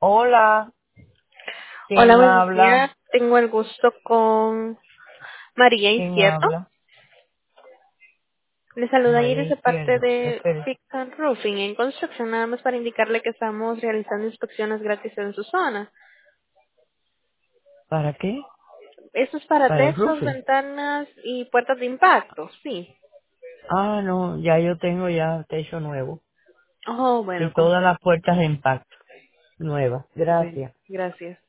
Hola, Hola, ¿quién buenos habla? días. Tengo el gusto con María ¿Quién Izquierdo. habla? Le saluda María Iris de parte Izquierdo. de Espere, Fix and Roofing en Construction, nada más para indicarle que estamos realizando inspecciones gratis en su zona. ¿para qué? Esto es para Para el techos, roofing. ventanas y puertas de impacto, sí. Ah, no, ya yo tengo ya techo nuevo Oh, y bueno, todas las puertas de impacto nuevas. bueno, Gracias. gracias.